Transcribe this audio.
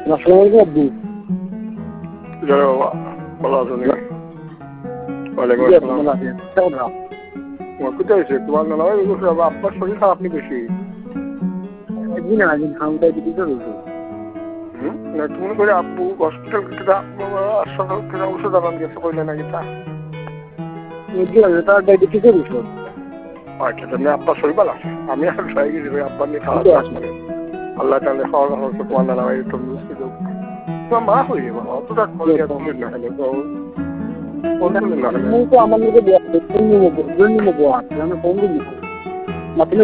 আসসালামু আলাইকুম আব্বু। জয় বাবা, ভালো আছো নাকি? ওয়ালাইকুম আসসালাম। কোথায় হয়েছে তোমার নানা ভাই? আপনার শরীর খারাপ নি বেশি? একদিন আগে খামটাই দিতে চলছে। না তুমি করে আব্বু হসপিটাল থেকে ওষুধ আনান গেছে কইলে নাকি তা? তার ডায়াবেটিসের ওষুধ। আচ্ছা তাহলে আপনার শরীর ভালো আছে? আমি আর ট্রাই গেছি আপনার নিয়ে খাওয়া আসলে আল্লাহ তাহলে খাওয়া দাওয়া হচ্ছে তোমার নানা ভাই একটু বুঝতে দেবো। তোমার মা হয়ে যাবো অতটা করলে না হলে তো আমার লোকে ফোন দিব